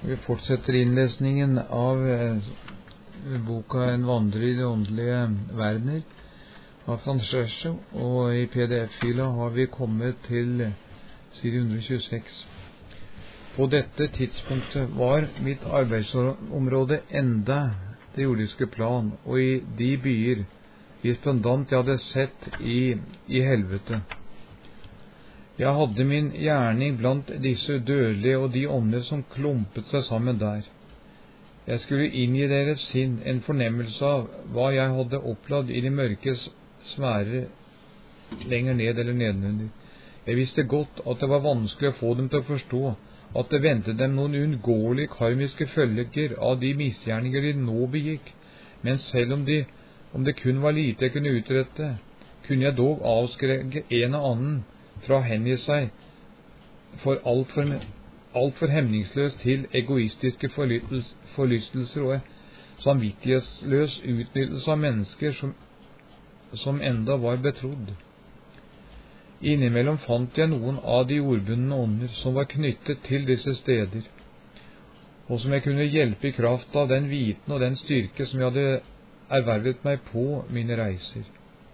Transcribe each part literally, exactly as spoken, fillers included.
Vi fortsetter innlesningen av boka En vandrer i de åndelige verdener av Frans Scherche, og i P D F-fila har vi kommet til side hundre og tjueseks. På dette tidspunktet var mitt arbeidsområde enda det jordiske plan, og i de byer respondant jeg hadde sett i, i helvete. Jeg hadde min gjerning blant disse dødelige og de ånder som klumpet seg sammen der. Jeg skulle inngi deres sinn en fornemmelse av hva jeg hadde opplevd i de mørke sfærer lenger ned eller nedenunder. Jeg visste godt at det var vanskelig å få dem til å forstå at det ventet dem noen uunngåelige karmiske følger av de misgjerninger de nå begikk, men selv om, de, om det kun var lite jeg kunne utrette, kunne jeg dog avskrekke en og annen fra å hengi seg for alt for, alt for hemningsløst til egoistiske forlystelser og samvittighetsløs utnyttelse av mennesker som, som enda var betrodd. Innimellom fant jeg noen av de jordbundne ånder som var knyttet til disse steder, og som jeg kunne hjelpe i kraft av den viten og den styrke som jeg hadde ervervet meg på mine reiser.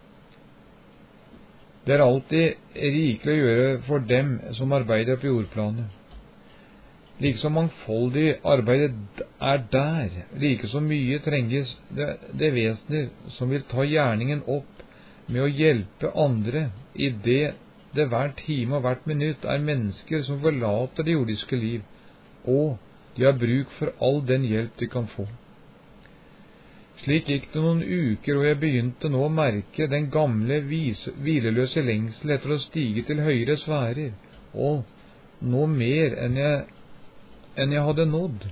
Det er alltid rikelig å gjøre for dem som arbeider på jordplanet. Liksom mangfoldig arbeidet er der, like så mye trenges det, det vesener som vil ta gjerningen opp med å hjelpe andre i det det hver time og hvert minutt er mennesker som forlater det jordiske liv, og de har bruk for all den hjelp de kan få. Slik gikk det noen uker, og jeg begynte nå å merke den gamle, vise, hvileløse lengsel etter å stige til høyere sfærer, og nå mer enn jeg, enn jeg hadde nådd.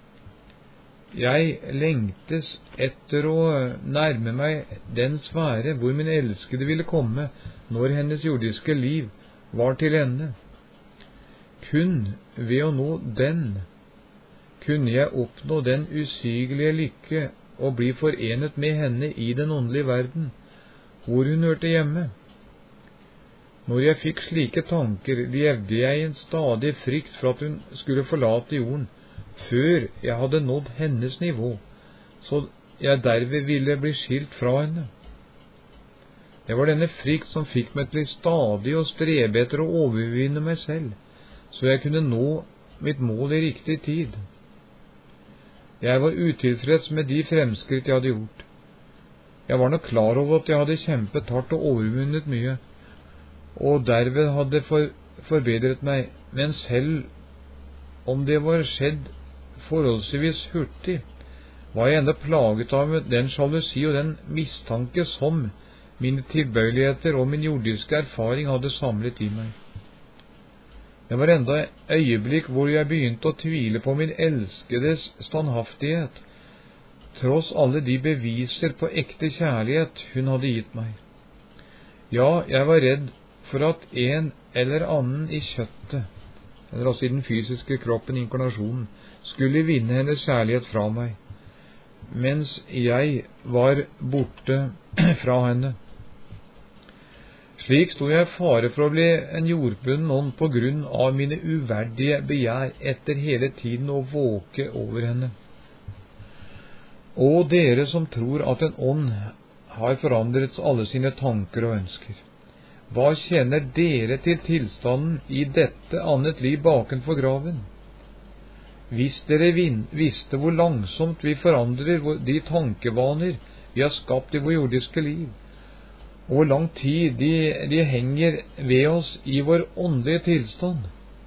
Jeg lengtes etter å nærme meg den sfære hvor min elskede ville komme når hennes jordiske liv var til ende. Kun ved å nå den kunne jeg oppnå den usigelige lykke og bli forenet med henne i den åndelige verden, hvor hun hørte hjemme. Når jeg fikk slike tanker, levde jeg i en stadig frykt for at hun skulle forlate jorden, før jeg hadde nådd hennes nivå, så jeg derved ville bli skilt fra henne. Det var denne frykt som fikk meg til stadig å strebe etter å overvinne meg selv, så jeg kunne nå mitt mål i riktig tid. Jeg var utilfreds med de fremskritt jeg hadde gjort. Jeg var nok klar over at jeg hadde kjempet hardt og overvunnet mye, og derved hadde for, forbedret meg, men selv om det var skjedd forholdsvis hurtig, var jeg enda plaget av den sjalusi og den mistanke som mine tilbøyeligheter og min jordiske erfaring hadde samlet i meg. Det var enda øyeblikk hvor jeg begynte å tvile på min elskedes standhaftighet, tross alle de beviser på ekte kjærlighet hun hadde gitt meg. Ja, jeg var redd for at en eller annen i kjøttet, eller altså i den fysiske kroppen, inkarnasjonen, skulle vinne hennes kjærlighet fra meg, mens jeg var borte fra henne. Slik sto jeg i fare for å bli en jordbunden ånd på grunn av mine uverdige begjær etter hele tiden å våke over henne. Og dere som tror at en ånd har forandret alle sine tanker og ønsker, hva kjenner dere til tilstanden i dette annet liv bakenfor graven? Hvis dere visste hvor langsomt vi forandrer de tankevaner vi har skapt i vår jordiske liv, og hvor lang tid de, de henger ved oss i vår åndelige tilstand.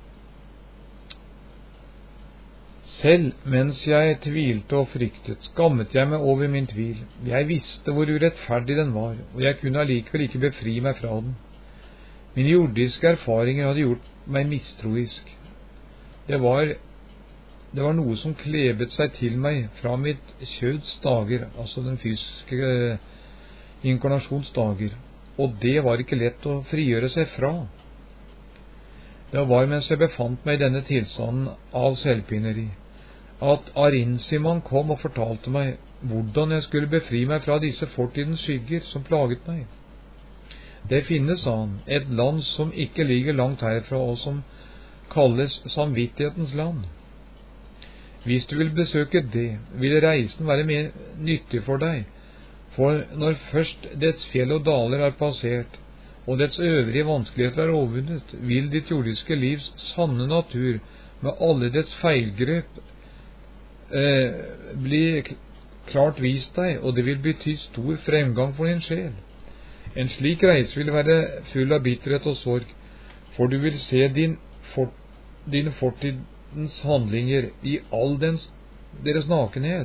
Selv mens jeg tvilte og fryktet, skammet jeg meg over min tvil. Jeg visste hvor urettferdig den var, og jeg kunne allikevel ikke befri meg fra den. Mine jordiske erfaringer hadde gjort meg mistroisk. Det var, det var noe som klebet seg til meg fra mitt kjøds dager, altså den fysiske inkarnasjonsdager, og det var ikke lett å frigjøre seg fra. Det var mens jeg befant meg i denne tilstanden av selvpinneri, at Arinsiman kom og fortalte meg hvordan jeg skulle befri meg fra disse fortidens skygger som plaget meg. Det finnes, sa han, et land som ikke ligger langt herfra, og som kalles samvittighetens land. Hvis du vil besøke det, vil reisen være mer nyttig for deg, for når først dets fjell og daler er passert, og dets øvrige vanskeligheter er overvunnet, vil ditt jordiske livs sanne natur, med alle dets feilgrep, eh, bli klart vist deg, og det vil bety stor fremgang for din sjel. En slik reise vil være full av bitterhet og sorg, for du vil se din, for, din fortidens handlinger i all dens, deres nakenhet.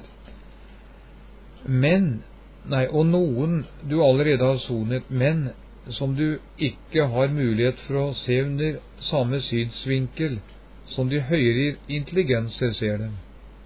Men, nei, og noen du allerede har sonet, men som du ikke har mulighet for å se under samme synsvinkel som de høyere intelligenser ser dem.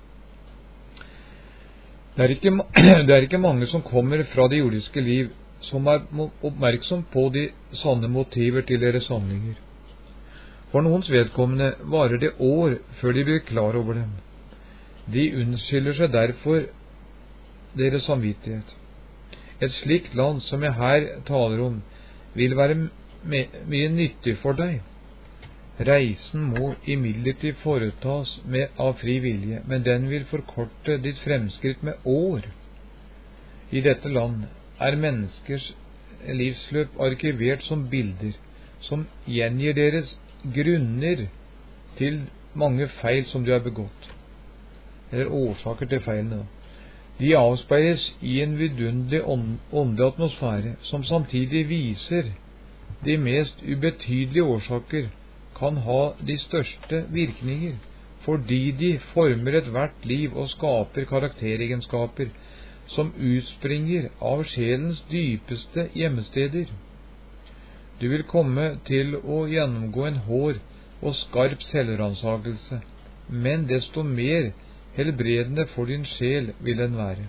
Det er, ikke, det er ikke mange som kommer fra det jordiske liv som er oppmerksom på de sanne motiver til deres handlinger. For noens vedkommende varer det år før de blir klar over dem. De unnskylder seg derfor deres samvittighet. Et slikt land som jeg her taler om, vil være mye nyttig for deg. Reisen må imidlertid foretas med av fri vilje, men den vil forkorte ditt fremskritt med år. I dette land er menneskers livsløp arkivert som bilder, som gjengir deres grunner til mange feil som de har begått, eller årsaker til feilene. De avspeiles i en vidunderlig åndelig atmosfære, som samtidig viser de mest ubetydelige årsaker kan ha de største virkninger, fordi de former et hvert liv og skaper karakteregenskaper som utspringer av sjelens dypeste gjemmesteder. Du vil komme til å gjennomgå en hård og skarp selvransakelse, men desto mer helbredende for din sjel vil den være.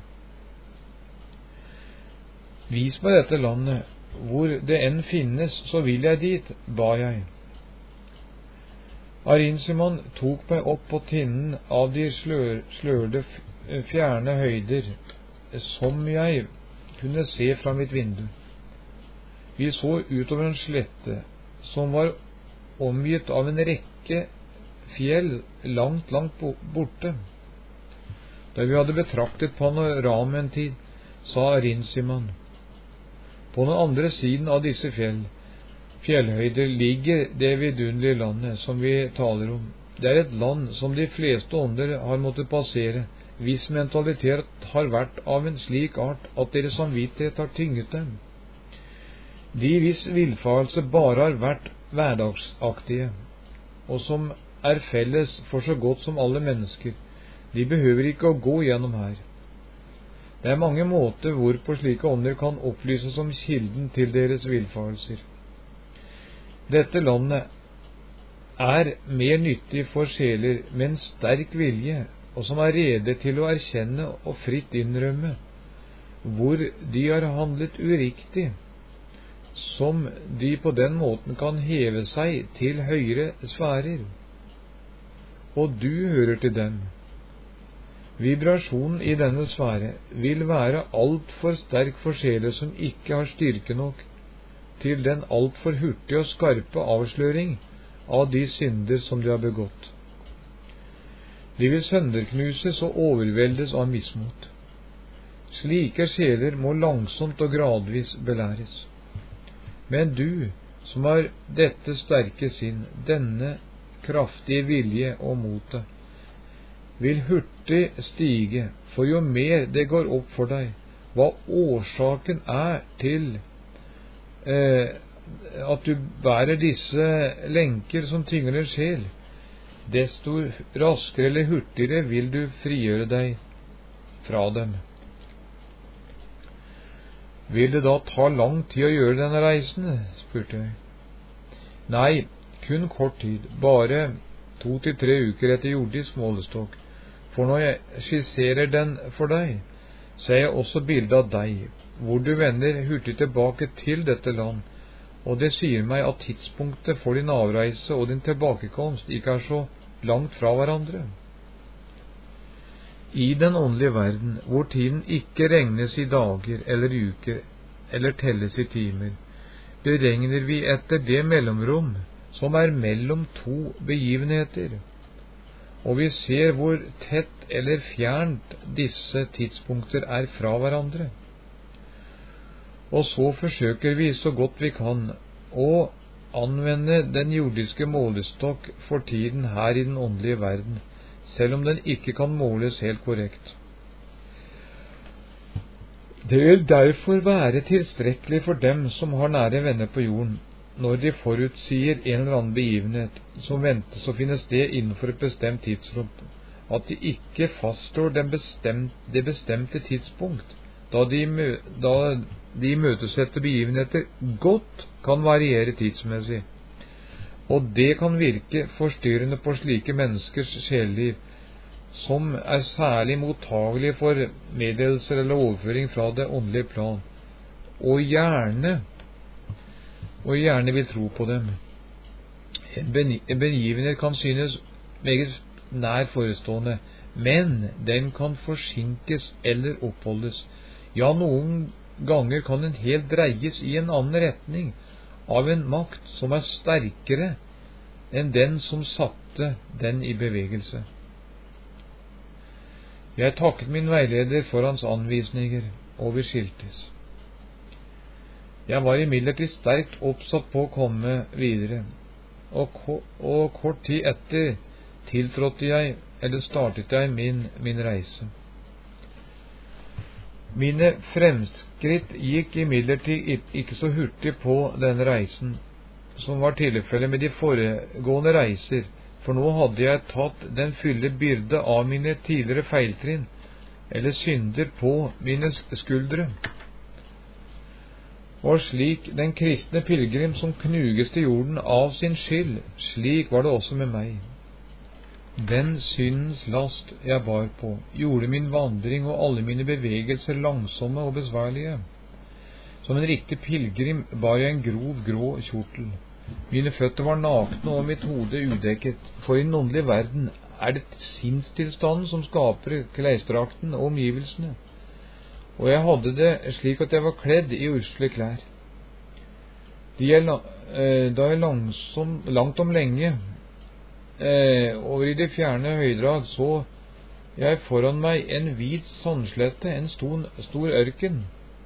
Vis meg dette landet, hvor det enn finnes, så vil jeg dit, ba jeg. Arinsiman tok meg opp på tinnen av de slør, slørde fjerne høyder, som jeg kunne se fra mitt vindu. Vi så utover en slette, som var omgitt av en rekke fjell langt, langt borte. Da vi hadde betraktet panoramaet en tid, sa Arinsiman, på den andre siden av disse fjell, fjellhøyder ligger det vidunderlige landet som vi taler om. Det er et land som de fleste ånder har måttet passere, hvis mentalitet har vært av en slik art at deres samvittighet har tynget dem. De hvis villfarelse bare har vært hverdagsaktige, og som er felles for så godt som alle mennesker, de behøver ikke å gå gjennom her. Det er mange måter hvorpå slike ånder kan opplyses om kilden til deres villfarelser. Dette landet er mer nyttig for sjeler med en sterk vilje, og som er rede til å erkjenne og fritt innrømme hvor de har handlet uriktig, som de på den måten kan heve seg til høyere sfærer. Og du hører til dem. Vibrasjonen i denne sfære vil være alt for sterk for sjeler som ikke har styrke nok til den alt for hurtige og skarpe avsløring av de synder som de har begått. De vil sønderknuses og overveldes av mismot. Slike sjeler må langsomt og gradvis belæres. Men du, som har dette sterke sinn, denne kraftige vilje og motet, vil hurtig stige, for jo mer det går opp for deg hva årsaken er til eh, at du bærer disse lenker som tynger din sjel, desto raskere eller hurtigere vil du frigjøre deg fra dem. Vil det da ta lang tid å gjøre denne reisen? Spurte jeg. Nei, kun kort tid, bare to til tre uker etter jordisk målestokk. For når jeg skisserer den for deg, ser jeg også bildet av deg, hvor du vender hurtig tilbake til dette land, og det sier meg at tidspunktet for din avreise og din tilbakekomst ikke er så langt fra hverandre. I den åndelige verden, hvor tiden ikke regnes i dager eller uker, eller telles i timer, beregner vi etter det mellomrom som er mellom to begivenheter. og vi ser hvor tett eller fjernt disse tidspunkter er fra hverandre. Og så forsøker vi så godt vi kan å anvende den jordiske målestokk for tiden her i den åndelige verden, selv om den ikke kan måles helt korrekt. Det vil derfor være tilstrekkelig for dem som har nære venner på jorden, når de forutsier en eller annen begivenhet som ventes å finne sted innenfor et bestemt tidsrom, at de ikke fastslår den bestemt, det bestemte tidspunkt, da de, da de imøtesette begivenheter godt kan variere tidsmessig, og det kan virke forstyrrende på slike menneskers sjeleliv, som er særlig mottagelige for meddelelser eller overføring fra det åndelige plan, og gjerne og gjerne vil tro på dem. En begivenhet kan synes meget nær forestående, men den kan forsinkes eller oppholdes. Ja, noen ganger kan den helt dreies i en annen retning av en makt som er sterkere enn den som satte den i bevegelse. Jeg takket min veileder for hans anvisninger, og vi skiltes. Jeg var imidlertid sterkt oppsatt på å komme videre, og, ko og kort tid etter tiltrådte jeg, eller startet jeg min, min reise. Mine fremskritt gikk imidlertid ikke så hurtig på denne reisen, som var tilfellet med de foregående reiser, for nå hadde jeg tatt den fulle byrde av mine tidligere feiltrinn, eller synder, på mine skuldre. Og slik den kristne pilgrim som knuges til jorden av sin skyld, slik var det også med meg. Den syndens last jeg bar på, gjorde min vandring og alle mine bevegelser langsomme og besværlige. Som en riktig pilgrim bar jeg en grov, grå kjortel. Mine føtter var nakne og mitt hode udekket, for i den åndelige verden er det sinnstilstanden som skaper klesdrakten og omgivelsene. Og jeg hadde det slik at jeg var kledd i usle klær. De jeg, da jeg langsom, langt om lenge eh, over i de fjerne høydrag så jeg foran meg en hvit sandslette, en stor, stor ørken.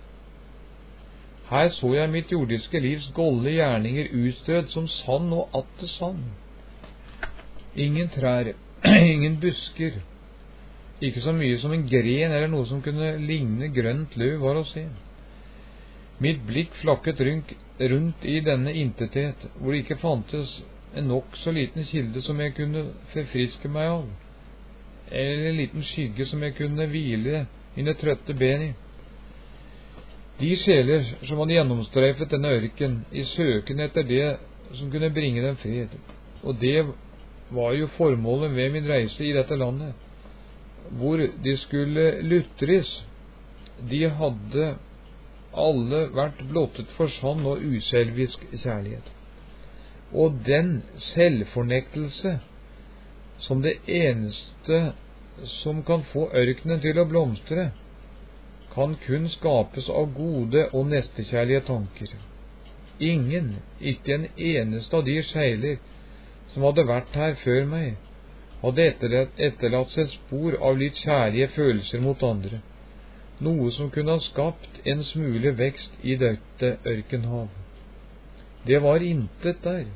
Her så jeg mitt jordiske livs golde gjerninger utstødd som sand og atter sand. Ingen trær, ingen busker, ikke så mye som en gren eller noe som kunne ligne grønt løv var å se. Mitt blikk flakket rundt, rundt i denne intethet, hvor det ikke fantes en nok så liten kilde som jeg kunne forfriske meg av, eller en liten skygge som jeg kunne hvile mine trøtte ben i. De sjeler som hadde gjennomstreifet denne ørken i søken etter det som kunne bringe dem fred, og det var jo formålet ved min reise i dette landet, hvor de skulle lutres, de hadde alle vært blottet for sann og uselvisk kjærlighet. Og den selvfornektelse som det eneste som kan få ørkenen til å blomstre, kan kun skapes av gode og nestekjærlige tanker. Ingen, ikke en eneste av de sjeiler som hadde vært her før meg, hadde etterlatt, etterlatt seg spor av litt kjærlige følelser mot andre, noe som kunne ha skapt en smule vekst i dette ørkenhav. Det var intet der.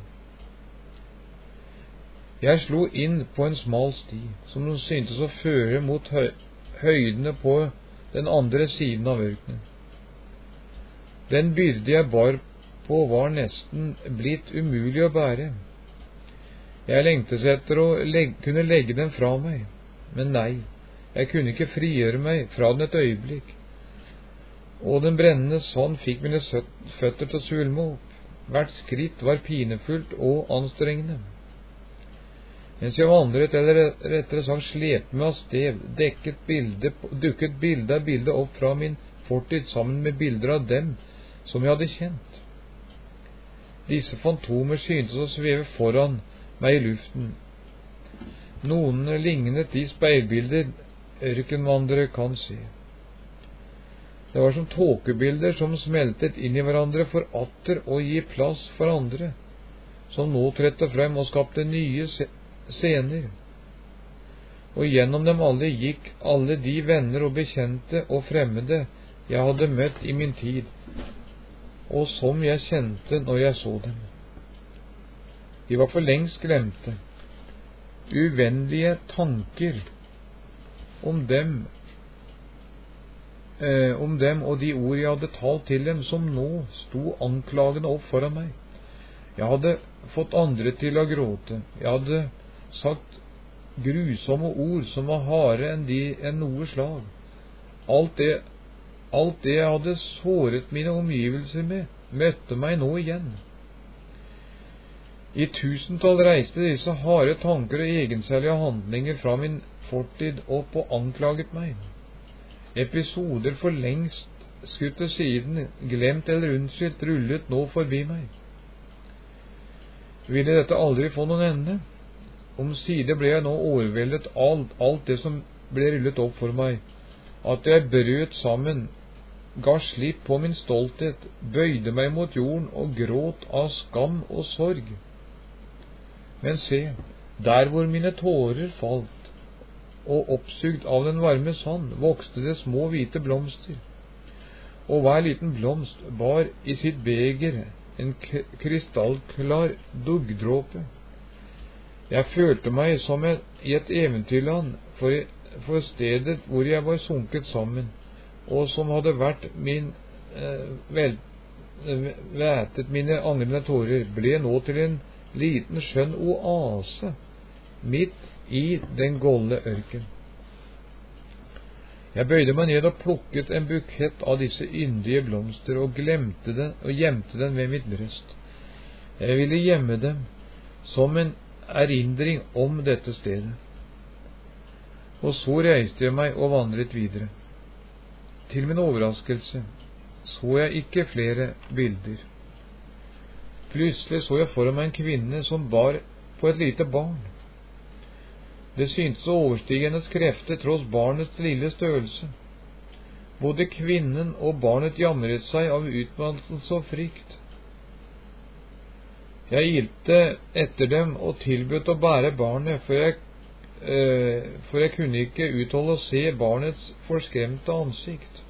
Jeg slo inn på en smal sti, som syntes å føre mot høy høydene på den andre siden av ørkenen. Den byrde jeg bar på var nesten blitt umulig å bære. Jeg lengtes etter å legge, kunne legge den fra meg, men nei, jeg kunne ikke frigjøre meg fra den et øyeblikk, og den brennende sand fikk mine føtter til å svulme opp. Hvert skritt var pinefullt og anstrengende. Mens jeg vandret, eller rettere sagt slepte meg av sted, dekket bilde, dukket bilde av bilde opp fra min fortid sammen med bilder av dem som jeg hadde kjent. Disse fantomer syntes å sveve foran meg i luften. Noen lignet de speilbilder ørkenvandrere kan se. Det var som tåkebilder som smeltet inn i hverandre for atter å gi plass for andre, som nå tredte frem og skapte nye scener. og gjennom dem alle gikk alle de venner og bekjente og fremmede jeg hadde møtt i min tid, og som jeg kjente når jeg så dem. De var for lengst glemte. Uvennlige tanker om dem, eh, om dem og de ord jeg hadde talt til dem, som nå sto anklagende opp foran meg. Jeg hadde fått andre til å gråte. Jeg hadde sagt grusomme ord som var hardere enn, de, enn noe slag. Alt det, alt det jeg hadde såret mine omgivelser med, møtte meg nå igjen. I tusentall reiste disse harde tanker og egensærlige handlinger fra min fortid opp og anklaget meg. Episoder for lengst skutt til siden, glemt eller unnskyldt, rullet nå forbi meg. Ville dette aldri få noen ende? Omsider ble jeg nå overveldet av alt det som ble rullet opp for meg, at jeg brøt sammen, ga slipp på min stolthet, bøyde meg mot jorden og gråt av skam og sorg. Men se, der hvor mine tårer falt, og oppsugd av den varme sand, vokste det små hvite blomster, og hver liten blomst bar i sitt beger en krystallklar duggdråpe. Jeg følte meg som et, i et eventyrland for, for stedet hvor jeg var sunket sammen, og som hadde vært min eh, vel, vætet mine angrende tårer, ble nå til en liten skjønn oase midt i den golde ørken. Jeg bøyde meg ned og plukket en bukett av disse yndige blomster og glemte den og gjemte den ved mitt bryst. Jeg ville gjemme dem som en erindring om dette stedet. Og så reiste jeg meg og vandret videre. Til min overraskelse så jeg ikke flere bilder. Plutselig så jeg foran meg en kvinne som bar på et lite barn. Det syntes å overstige hennes krefter tross barnets lille størrelse. Både kvinnen og barnet jamret seg av utmattelse og frykt. Jeg ilte etter dem og tilbød å bære barnet, for jeg, øh, for jeg kunne ikke utholde å se barnets forskremte ansikt.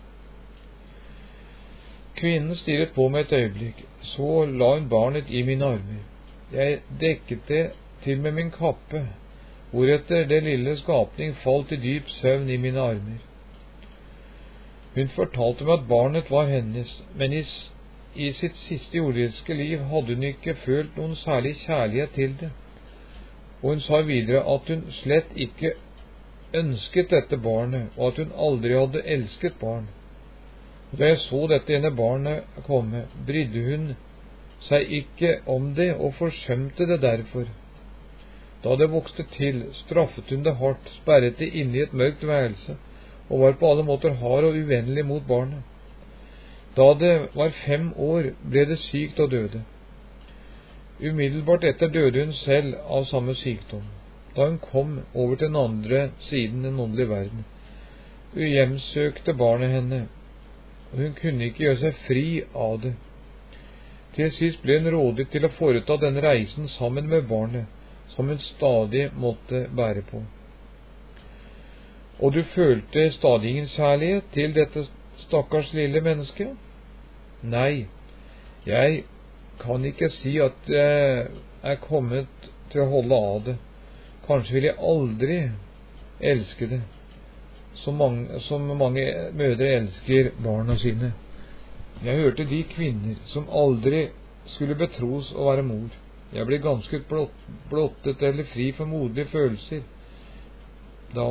Kvinnen stirret på meg et øyeblikk, så la hun barnet i mine armer. Jeg dekket det til med min kappe, hvoretter det lille skapning falt i dyp søvn i mine armer. Hun fortalte meg at barnet var hennes, men i, i sitt siste jordiske liv hadde hun ikke følt noen særlig kjærlighet til det, og hun sa videre at hun slett ikke ønsket dette barnet, og at hun aldri hadde elsket barn. Da jeg så dette ene barnet komme, brydde hun seg ikke om det og forsømte det derfor. Da det vokste til, straffet hun det hardt, sperret det inne i et mørkt værelse, og var på alle måter hard og uvennlig mot barnet. Da det var fem år, ble det sykt og døde. Umiddelbart etter døde hun selv av samme sykdom, da hun kom over til den andre siden den åndelige verden. Uhjemsøkte barnet henne, og hun kunne ikke gjøre seg fri av det. Til sist ble hun rådet til å foreta denne reisen sammen med barnet, som hun stadig måtte bære på. Og du følte stadig ingen kjærlighet til dette stakkars lille mennesket? Nei, jeg kan ikke si at jeg er kommet til å holde av det. Kanskje vil jeg aldri elske det, som mange, som mange mødre elsker barna sine. Jeg hørte de kvinner som aldri skulle betros å være mor. Jeg ble ganske blott, blottet eller fri for moderlige følelser. Da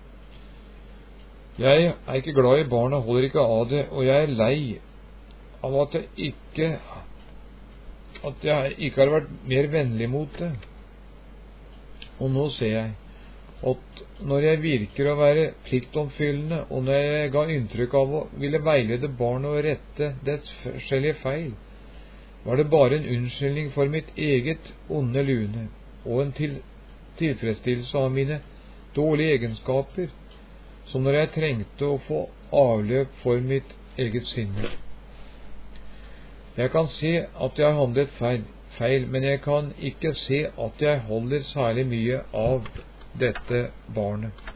jeg er ikke glad i barna, holder ikke av det, og jeg er lei av at jeg ikke at jeg ikke har vært mer vennlig mot det. Og nå ser jeg at når jeg virker å være pliktoppfyllende, og når jeg ga inntrykk av å ville veilede barnet og rette dets forskjellige feil, var det bare en unnskyldning for mitt eget onde lune, og en til, tilfredsstillelse av mine dårlige egenskaper, som når jeg trengte å få avløp for mitt eget sinne. Jeg kan se at jeg har handlet feil, feil, men jeg kan ikke se at jeg holder særlig mye av dette barnet.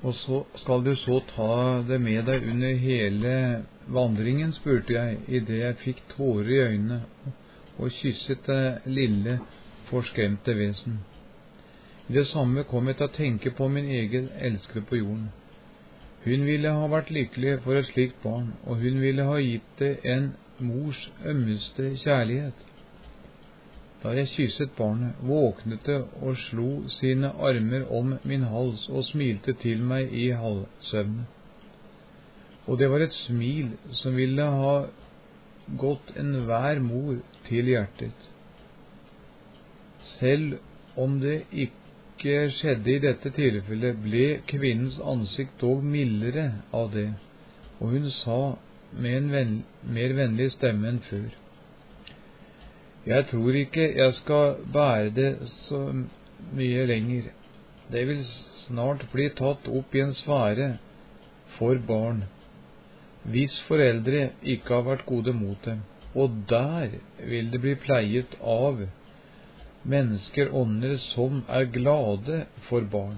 Og så skal du så ta det med deg under hele vandringen, spurte jeg, i det jeg fikk tårer i øynene og kysset det lille, forskremte vesen. I det samme kom jeg til å tenke på min egen elskede på jorden. Hun ville ha vært lykkelig for et slikt barn, og hun ville ha gitt det en mors ømmeste kjærlighet. Da jeg kysset barnet, våknet det og slo sine armer om min hals og smilte til meg i halvsøvne. Og det var et smil som ville ha gått enhver mor til hjertet. Selv om det ikke skjedde i dette tilfellet, ble kvinnens ansikt dog mildere av det, og hun sa med en ven, mer vennlig stemme enn før: Jeg tror ikke jeg skal bære det så mye lenger. Det vil snart bli tatt opp i en sfære for barn, hvis foreldre ikke har vært gode mot dem, og der vil det bli pleiet av mennesker, ånder som er glade for barn.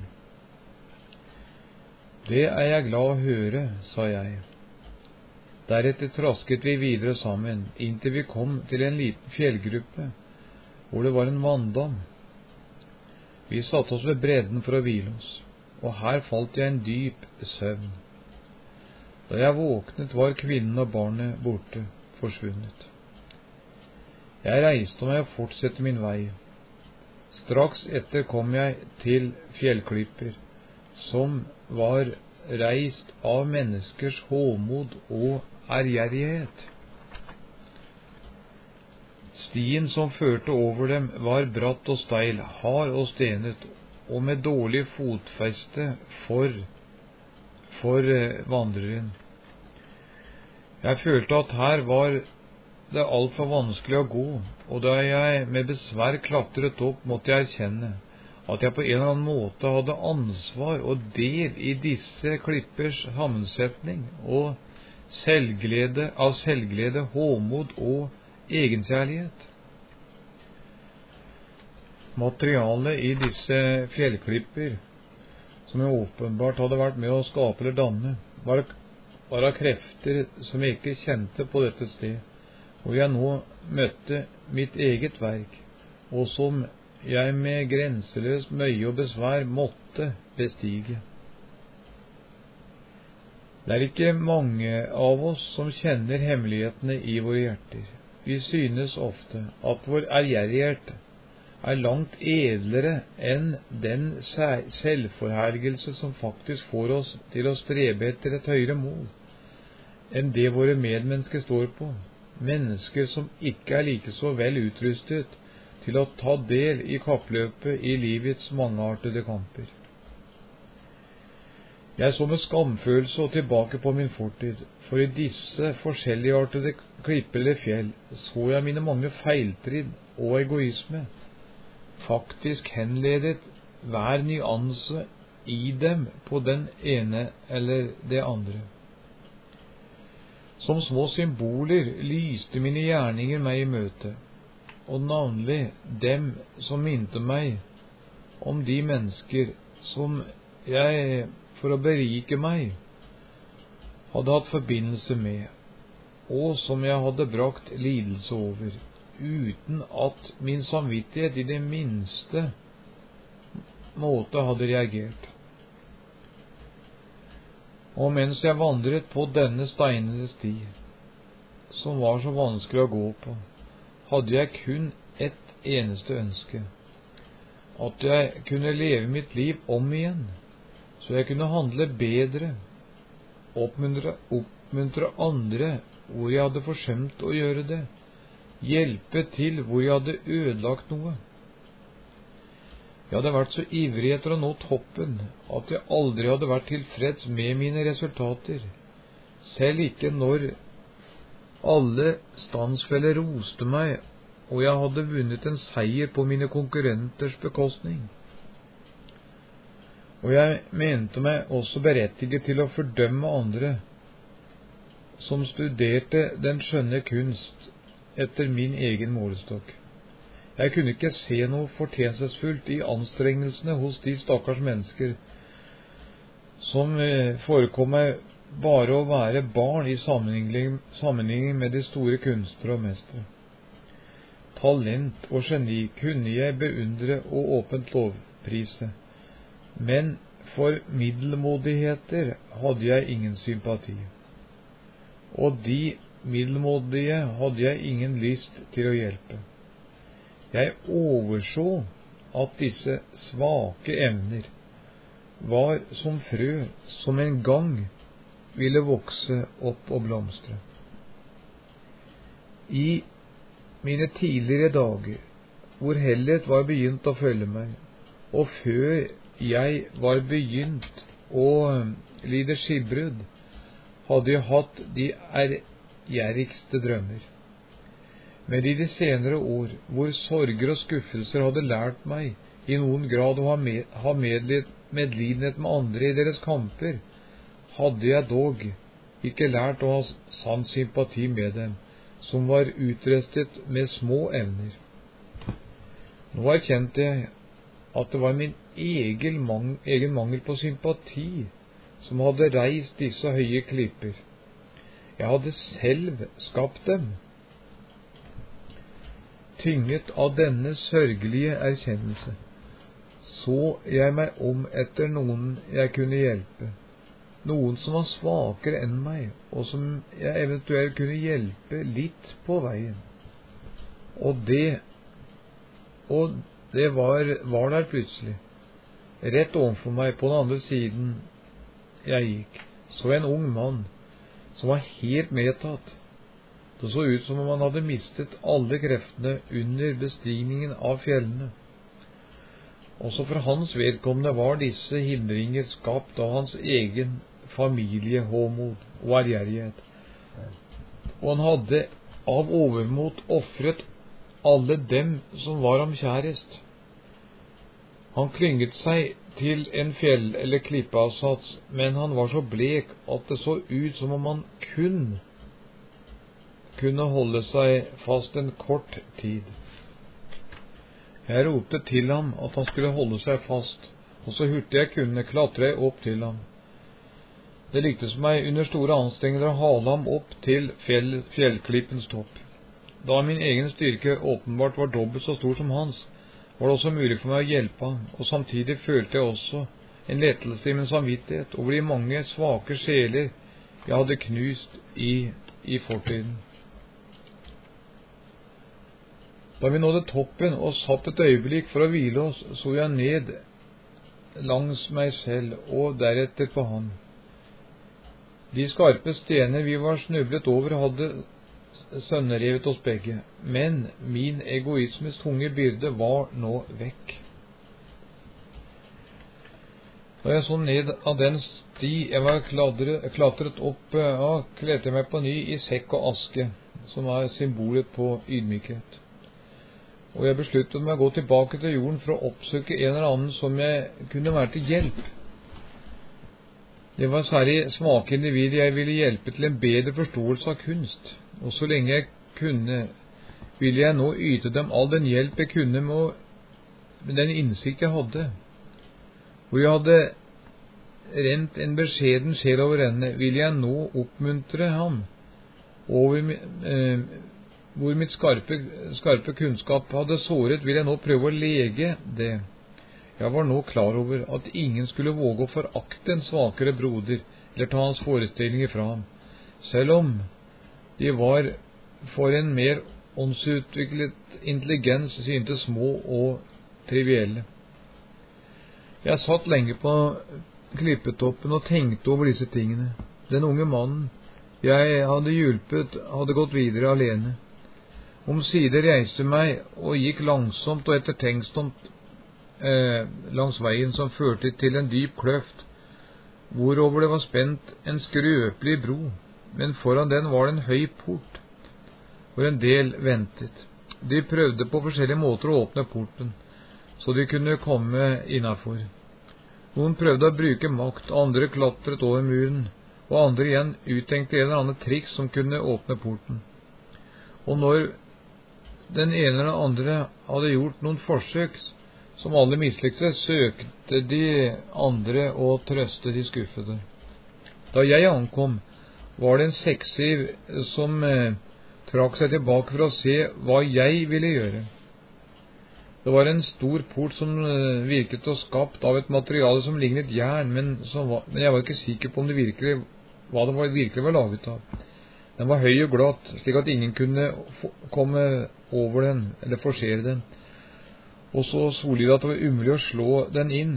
Det er jeg glad å høre, sa jeg. Deretter trasket vi videre sammen, inntil vi kom til en liten fjellgruppe, hvor det var en vanndam. Vi satte oss ved bredden for å hvile oss, og her falt jeg en dyp søvn. Da jeg våknet, var kvinnen og barnet borte, forsvunnet. Jeg reiste meg og fortsatte min vei. Straks etter kom jeg til fjellklipper, som var reist av menneskers håmod og ærgjerrighet. Stien som førte over dem, var bratt og steil, hard og stenet, og med dårlig fotfeste for, for vandreren. Jeg følte at her var det alt for vanskelig å gå, og da jeg med besvær klatret opp, måtte jeg erkjenne at jeg på en eller annen måte hadde ansvar og del i disse klippers sammensetning og selvglede, av selvglede, håmod og egenkjærlighet. Materialet i disse fjellklipper, som jeg åpenbart hadde vært med å skape eller danne, var, var av krefter som jeg ikke kjente på dette sted, hvor jeg nå møtte mitt eget verk, og som jeg med grenseløst møye og besvær måtte bestige. Det er ikke mange av oss som kjenner hemmelighetene i våre hjerter. Vi synes ofte at vår ærgjerrighet er langt edlere enn den selvforherligelse som faktisk får oss til å strebe etter et høyere mål, enn det våre medmennesker står på, mennesker som ikke er like så vel utrustet til å ta del i kappløpet i livets mangeartede kamper. Jeg så med skamfølelse og tilbake på min fortid, for i disse forskjelligartede klipper eller fjell så jeg mine mange feiltridd og egoisme, faktisk henledet hver nyanse i dem på den ene eller det andre. Som små symboler lyste mine gjerninger meg i møte, og navnlig dem som minte meg om de mennesker som jeg, for å berike meg, hadde hatt forbindelse med, og som jeg hadde brakt lidelse over, uten at min samvittighet i det minste måte hadde reagert. Og mens jeg vandret på denne steinede sti, som var så vanskelig å gå på, hadde jeg kun ett eneste ønske, at jeg kunne leve mitt liv om igjen, så jeg kunne handle bedre, oppmuntre, oppmuntre andre hvor jeg hadde forsømt å gjøre det, hjelpe til hvor jeg hadde ødelagt noe. Jeg hadde vært så ivrig etter å nå toppen, at jeg aldri hadde vært tilfreds med mine resultater, selv ikke når alle standsfeller roste meg, og jeg hadde vunnet en seier på mine konkurrenters bekostning. Og jeg mente meg også berettiget til å fordømme andre som studerte den skjønne kunst etter min egen målestokk. Jeg kunne ikke se noe fortjenstfullt i anstrengelsene hos de stakkars mennesker som forekom meg bare å være barn i sammenligning, sammenligning med de store kunstnere og mestere. Talent og geni kunne jeg beundre og åpent lovprise, men for middelmådigheter hadde jeg ingen sympati, og de middelmådige hadde jeg ingen lyst til å hjelpe. Jeg overså at disse svake evner var som frø som en gang ville vokse opp og blomstre. I mine tidligere dager, hvor hellighet var begynt å følge meg, og før jeg var begynt å lide skipbrudd, hadde jeg hatt de ærgjerrigste drømmer. Men i de senere år, hvor sorger og skuffelser hadde lært meg i noen grad å ha, med, ha medlid, medlidenhet med andre i deres kamper, hadde jeg dog ikke lært å ha sann sympati med dem, som var utrustet med små evner. Nå erkjente jeg at det var min egen, mang egen mangel på sympati som hadde reist disse høye klipper. Jeg hadde selv skapt dem. Tynget av denne sørgelige erkjennelse, så jeg meg om etter noen jeg kunne hjelpe, noen som var svakere enn meg, og som jeg eventuelt kunne hjelpe litt på veien. Og det, og det var, var der plutselig, rett overfor meg på den andre siden jeg gikk, så en ung mann som var helt medtatt. Det så ut som om han hadde mistet alle kreftene under bestigningen av fjellene. Også for hans vedkommende var disse hindringer skapt av hans egen familiehåmod og ærgjerrighet, og han hadde av overmot offret alle dem som var ham kjærest. Han klynget seg til en fjell- eller klippeavsats, men han var så blek at det så ut som om han kun kunne holde seg fast en kort tid. Jeg ropte til ham at han skulle holde seg fast, og så hurtig jeg kunne klatre jeg opp til ham. Det lyktes meg under store anstrengelser å hale ham opp til fjell, fjellklippens topp. Da min egen styrke åpenbart var dobbelt så stor som hans, var det også mulig for meg å hjelpe ham, og samtidig følte jeg også en lettelse i min samvittighet over de mange svake sjeler jeg hadde knust i, i fortiden. Da vi nådde toppen og satt et øyeblikk for å hvile oss, så jeg ned langs meg selv og deretter på ham. De skarpe stener vi var snublet over, hadde sønderrevet oss begge, men min egoismes tunge byrde var nå vekk. Da jeg så ned av den sti jeg var klatret, klatret opp av, kledde jeg meg på ny i sekk og aske, som er symbolet på ydmykhet. Og jeg besluttet meg å gå tilbake til jorden for å oppsøke en eller annen som jeg kunne være til hjelp. Det var særlig svake individer jeg ville hjelpe til en bedre forståelse av kunst, og så lenge jeg kunne, ville jeg nå yte dem all den hjelp jeg kunne med, med den innsikt jeg hadde. Hvor jeg hadde rent en beskjeden sjel over henne, ville jeg nå oppmuntre ham over eh, hvor mitt skarpe, skarpe kunnskap hadde såret, ville jeg nå prøve å lege det. Jeg var nå klar over at ingen skulle våge å forakte en svakere broder, eller ta hans forestillinger fra ham, selv om de var for en mer åndsutviklet intelligens syntes små og trivielle. Jeg satt lenge på klippetoppen og tenkte over disse tingene. Den unge mannen jeg hadde hjulpet, hadde gått videre alene. Omsider reiste meg og gikk langsomt og ettertenksomt eh, langs veien som førte til en dyp kløft, hvorover det var spent en skrøpelig bro, men foran den var det en høy port, hvor en del ventet. De prøvde på forskjellige måter å åpne porten, så de kunne komme innenfor. Noen prøvde å bruke makt, andre klatret over muren, og andre igjen uttenkte en eller annen triks som kunne åpne porten. Og når den ene eller andre hadde gjort noen forsøk, som alle mislikte, søkte de andre å trøste de skuffede. Da jeg ankom, var det en sekssiv som eh, trakk seg tilbake for å se hva jeg ville gjøre. Det var en stor port som eh, virket å skapt av et materiale som lignet jern, men, som var, men jeg var ikke sikker på om det virkelig, hva det var, virkelig var laget av. Den var høy og glatt, slik at ingen kunne komme over den, eller forsere den, og så solid at det var umulig å slå den inn.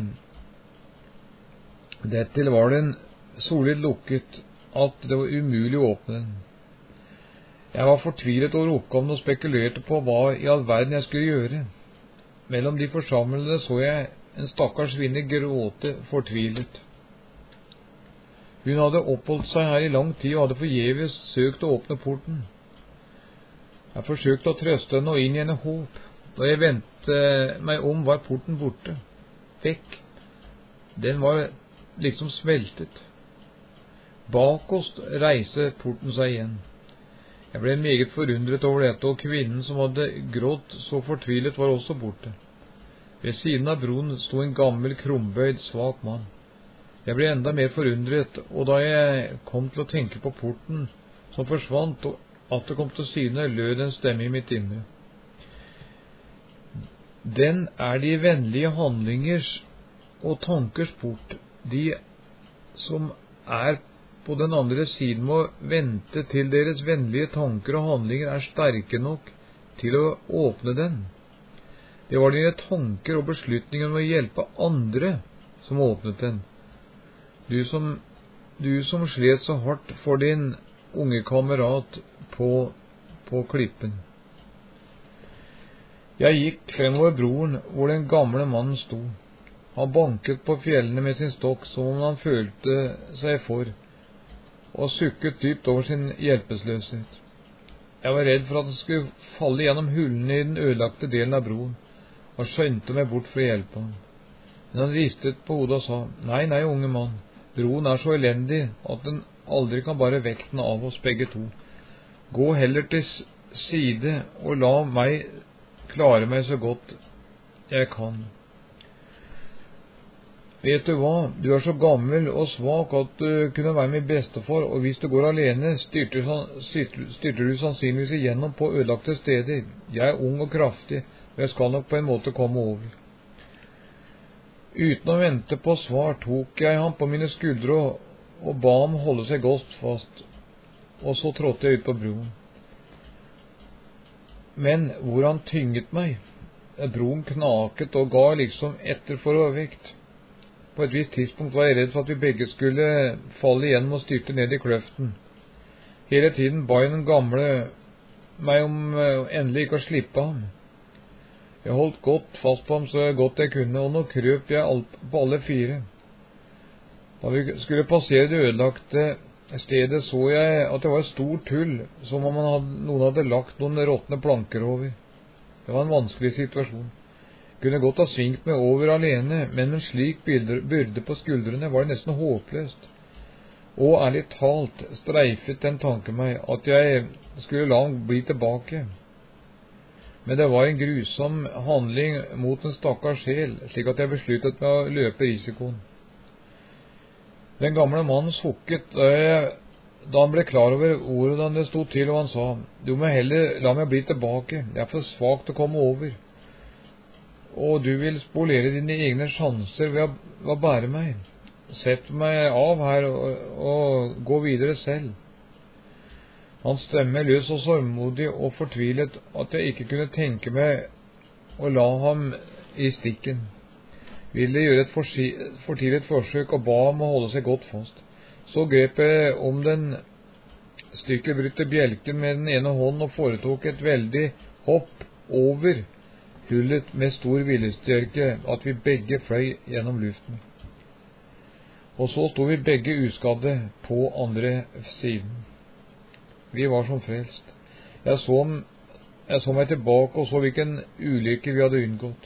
Dertil var den solid lukket, at det var umulig å åpne den. Jeg var fortvilet over oppgaven og spekulerte på hva i all verden jeg skulle gjøre. Mellom de forsamlede så jeg en stakkars kvinne gråte fortvilet. Hun hadde oppholdt seg her i lang tid og hadde forgjeves søkt å åpne porten. Jeg forsøkte å trøste henne og inn i henne håp. Da jeg vendte meg om, var porten borte. Vekk. Den var liksom smeltet. Bak oss reiste porten seg igjen. Jeg ble meget forundret over dette, og kvinnen som hadde grått så fortvilet var også borte. Ved siden av broen sto en gammel, krumbøyd, svak mann. Jeg ble enda mer forundret, og da jeg kom til å tenke på porten som forsvant, og at det kom til syne, lød en stemme i mitt indre. Den er de vennlige handlingers og tankers port. De som er på den andre siden må vente til deres vennlige tanker og handlinger er sterke nok til å åpne den. Det var dine tanker og beslutninger om å hjelpe andre som åpnet den. Du som, du som slet så hardt for din unge kamerat på, på klippen. Jeg gikk fremover broen hvor den gamle mannen sto. Han banket på fjellene med sin stokk som om han følte seg for, og sukket dypt over sin hjelpeløshet. Jeg var redd for at han skulle falle gjennom hullene i den ødelagte delen av broen, og skjønte meg bort for å hjelpe ham. Men han ristet på hodet og sa, «Nei, nei, unge mann, broen er så elendig at den aldri kan bare vekten av oss begge to. Gå heller til side og la meg klare meg så godt jeg kan. Vet du hva, du er så gammel og svak at du kunne være min bestefar, og hvis du går alene, styrter, styrter du sannsynligvis igjennom på ødelagte steder. Jeg er ung og kraftig, og jeg skal nok på en måte komme over. Uten å vente på svar tok jeg ham på mine skuldre og, og ba ham holde seg godt fast, og så trådte jeg ut på broen. Men hvor han tynget meg, broen knaket og ga liksom etter for å vekt. På et visst tidspunkt var jeg redd for at vi begge skulle falle igjennom og styrte ned i kløften. Hele tiden ba den gamle meg om uh, endelig ikke å slippe ham. Jeg holdt godt fast på ham så godt jeg kunne, og nå krøp jeg alt, på alle fire. Da vi skulle passere det ødelagte stedet, så jeg at det var et stort hull, som om man hadde, noen hadde lagt noen råtne planker over. Det var en vanskelig situasjon. Jeg kunne godt ha svingt meg over alene, men med en slik byrde på skuldrene var det nesten håpløst. Og ærlig talt streifet den tanken meg at jeg skulle la ham bli tilbake. Men det var en grusom handling mot en stakkars sjel, slik at jeg besluttet meg å løpe risikoen. Den gamle mannen sukket da, jeg, da han ble klar over hvordan det stod til, og han sa, «Du må heller la meg bli tilbake, jeg er for svak til å komme over, og du vil spolere dine egne sjanser ved å, ved å bære meg. Sett meg av her og, og gå videre selv.» Hans stemme løs så sorgmodig og fortvilet at jeg ikke kunne tenke meg å la ham i stikken. Ville gjøre et fortvilet forsøk og ba ham å holde seg godt fast. Så grep jeg om den stykkelbrutte bjelken med den ene hånden og foretok et veldig hopp over hullet med stor viljestyrke at vi begge fløy gjennom luften. Og så sto vi begge uskadde på andre siden. Vi var som frelst. Jeg så, jeg så meg tilbake og så hvilken ulykke vi hadde unngått.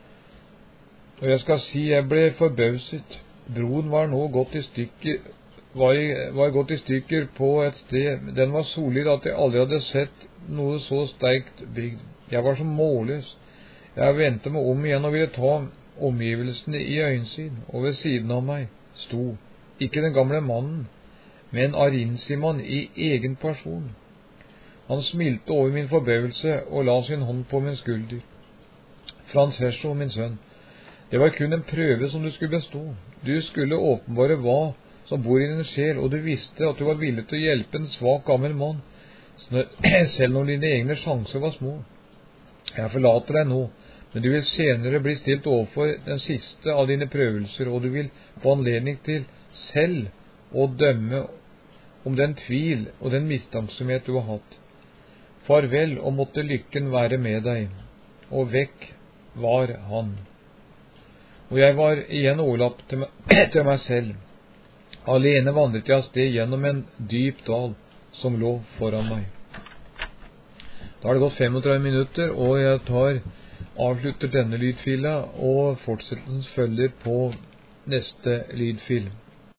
Og jeg skal si, jeg ble forbauset. Broen var nå gått i stykker, var, i, var gått i stykker på et sted. Den var solid at jeg aldri hadde sett noe så sterkt bygd. Jeg var så målløs. Jeg vendte meg om igjen og ville ta omgivelsene i øyensyn, og ved siden av meg sto ikke den gamle mannen, men Arinsiman i egen person. Han smilte over min forbøvelse og la sin hånd på min skulder. Frans Hesjo, min sønn, det var kun en prøve som du skulle bestå. Du skulle åpenbare hva som bor i din sjel, og du visste at du var villig til å hjelpe en svak gammel mann, selv når dine egne sjanser var små. Jeg forlater deg nå, men du vil senere bli stilt overfor den siste av dine prøvelser, og du vil få anledning til selv å dømme om den tvil og den mistanksomhet du har hatt. Farvel, og måtte lykken være med deg. Og vekk var han. Og jeg var igjen overlatt til meg, til meg selv. Alene vandret jeg av sted gjennom en dyp dal som lå foran meg. Da har det gått femogtredve minutter, og jeg tar, avslutter denne lydfila, og fortsettelsen følger på neste lydfil.